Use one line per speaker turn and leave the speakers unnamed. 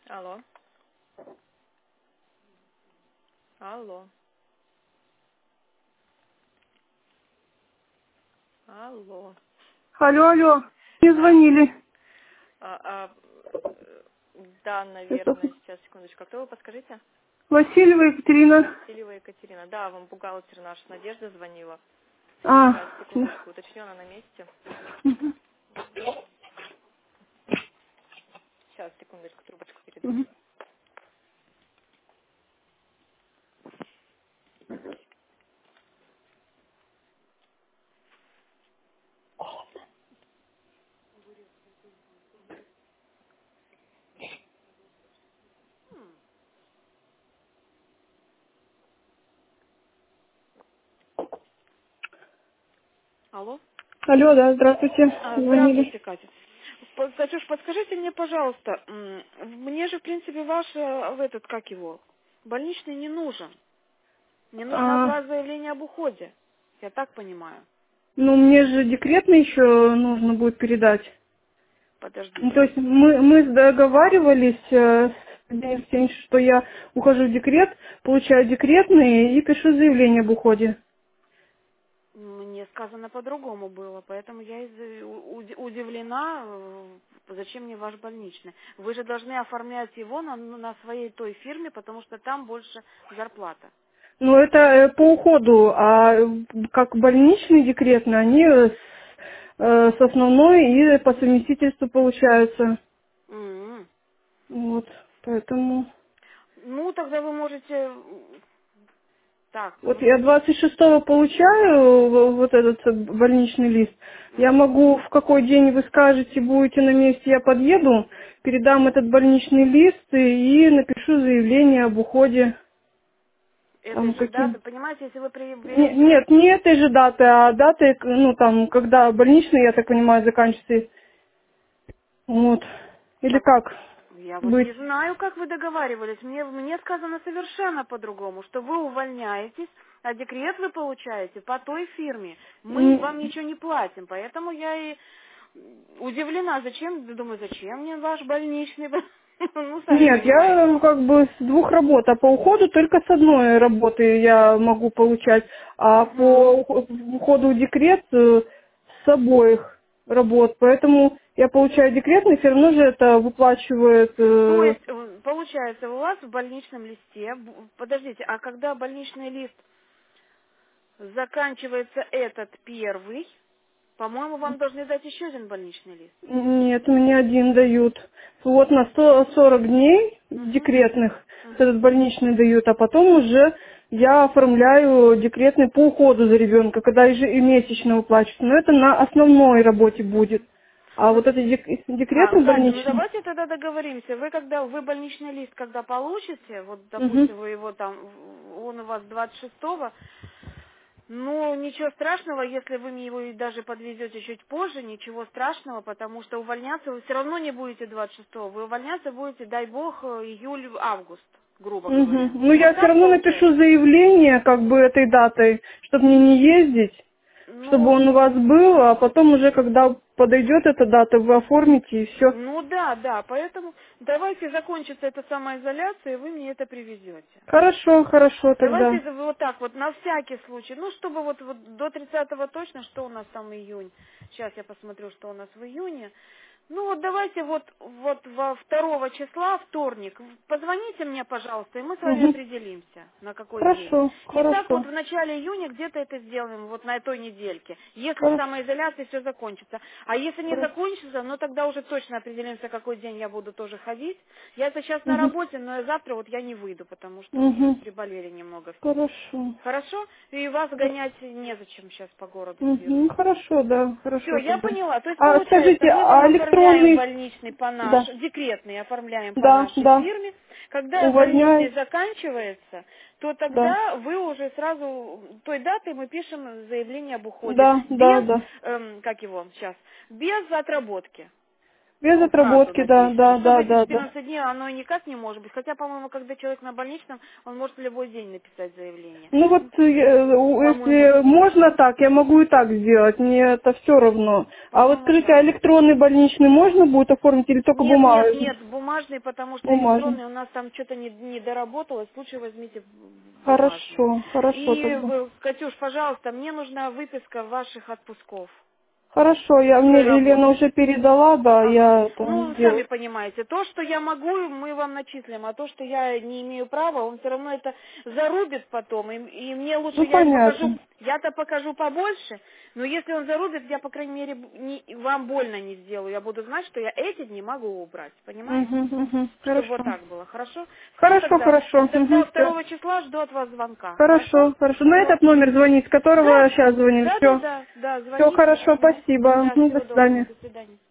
Алло. Алло. Алло.
Алло, алло. Мне
Да.
звонили.
Да,
Это
наверное, сейчас, секундочку. А кто вы, подскажите?
Васильева Екатерина.
Васильева Екатерина. Да, вам бухгалтер наша Надежда звонила.
А,
Сейчас, секундочку, уточню, она на месте.
мгм,
Сейчас, секундочку, трубочку передам.
мгм.
Алло.
Алло, да, здравствуйте. Звонили.
Здравствуйте, Катя. Катюш, подскажите мне, пожалуйста, мне же, в принципе, ваш, в этот, как его, больничный не нужен. Мне нужно от
А,
вас заявление об уходе. Я так понимаю.
ну, мне же декретно еще нужно будет передать. Ну, то
Подождите.
есть мы договаривались с Денисом Евгеньевичем, что я ухожу в декрет, получаю декретные и пишу заявление об уходе.
Мне сказано по-другому было, поэтому я удивлена, зачем мне ваш больничный. Вы же должны оформлять его на своей той фирме, потому что там больше зарплата.
Ну, это по уходу, а как больничный декретный, они с основной и по совместительству получаются.
М.
Вот, поэтому...
Ну, тогда вы можете... Так,
Вот я 26-го получаю вот этот больничный лист. Я
мгм.
могу, в какой день вы скажете, будете на месте, я подъеду, передам этот больничный лист и напишу заявление об уходе.
Этой
Там
же
каким...
даты, понимаете, если вы берете...
Нет, не этой же даты, а даты, ну там, когда больничный, я так понимаю, заканчивается. Вот. Или
Так,
как
я вот
быть?
не знаю, как вы договаривались. Мне сказано совершенно по-другому, что вы увольняетесь, а декрет вы получаете по той фирме. Мы вам
М,
ничего не платим, поэтому я и удивлена. Зачем? Думаю, зачем мне ваш больничный? Ну, сами
Нет, я
понимаете.
как бы с двух работ, а по уходу только с одной работы я могу получать, а
Мгм.
по уходу в декрет с обоих работ. Поэтому я получаю декретный, все равно же это выплачивает.
То есть, получается, у вас в больничном листе, подождите, а когда больничный лист заканчивается этот первый, по-моему, вам должны дать еще один больничный лист.
Нет, мне один дают. Вот на 140 дней
Мгм.
декретных
Мгм.
этот больничный дают, а потом уже я оформляю декретный по уходу за ребенка, когда ежемесячно выплачивают. Но это на основной работе будет. А
Ну,
вот это декретный
Катя, ну
больничный.
давайте тогда договоримся. Вы больничный лист, когда получите, вот,
Мгм.
допустим, вы его там, он у вас 26-го, ну, ничего страшного, если вы мне его и даже подвезете чуть позже, ничего страшного, потому что увольняться вы все равно не будете 26-го. Вы увольняться будете, дай бог, июль-август, грубо
Мгм.
говоря.
Ну,
Вот
я все
так
равно
получается?
напишу заявление, как бы этой датой, чтобы мне не ездить, чтобы
Ну,
он у вас был, а потом уже, когда подойдет эта дата, вы оформите и все.
ну да, да, поэтому давайте закончится эта самоизоляция, и вы мне это привезете.
Хорошо, хорошо
Давайте
тогда.
это вот так вот, на всякий случай. Ну, чтобы вот до 30-го точно, что у нас там июнь. Сейчас я посмотрю, что у нас в июне. Ну, вот давайте вот во 2 числа, вторник, позвоните мне, пожалуйста, и мы с вами
Угу.
определимся, на какой день.
Хорошо,
И так вот
хорошо,
в начале июня где-то это сделаем, вот на той недельке, если
хорошо,
самоизоляция все закончится. А если не
хорошо.
закончится, ну тогда уже точно определимся, какой день я буду тоже ходить. Я сейчас на
Угу.
работе, но завтра вот я не выйду, потому что уже
Угу.
приболели немного все.
Хорошо.
Хорошо? И вас гонять незачем сейчас по городу с
Угу.
вирусом.
Хорошо, да,
Все,
хорошо
я
тогда.
поняла. То есть
А
получается,
скажите,
мы
а
вам оформляем
электронный...
больничный по
Да,
нашей, декретный оформляем по
да,
нашей
да,
фирме. Когда больничный
увольняюсь,
заканчивается, то
да,
тогда вы уже сразу, той датой мы пишем заявление об уходе.
да, да,
Без,
да.
как его сейчас, без отработки.
Без
Ну, сразу,
отработки, да,
надеюсь. Потому
да,
что за
да,
эти
да, да.
14 дней оно и никак не может быть. Хотя, по-моему, когда человек на больничном, он может в любой день написать заявление.
Ну вот,
По-моему,
если можно так, я могу и так сделать, мне это все равно. А вот
по-моему,
скажите, а
да.
электронный больничный можно будет оформить или только
Нет, нет,
бумажный?
нет, бумажный, потому что
Бумажный.
электронный у нас там что-то не доработалось. Лучше возьмите бумажный.
Хорошо, хорошо
И,
тогда.
Катюш, пожалуйста, мне нужна выписка ваших отпусков,
Хорошо, мне
которые
Елена
работали.
уже передала, да,
Ага.
я это
Ну, сами
сделаю.
понимаете, то, что я могу, мы вам начислим, а то, что я не имею права, он все равно это зарубит потом, и мне лучше,
Ну
покажу,
понятно.
я-то покажу побольше, но если он зарубит, я, по крайней мере, вам больно не сделаю, я буду знать, что я эти дни могу убрать, понимаете? Чтобы вот
Хорошо.
так было, хорошо? Все
Хорошо,
тогда,
хорошо.
тогда
Всё.
2 числа жду от вас звонка, хорошо?
Хорошо, хорошо. На
Все.
этот номер звонить, с которого
Да,
сейчас звонили.
да, да,
Все.
да, да,
Все
звоните.
хорошо,
Мгм.
спасибо.
Да,
Ну, до
всего доброго,
свидания.
до свидания.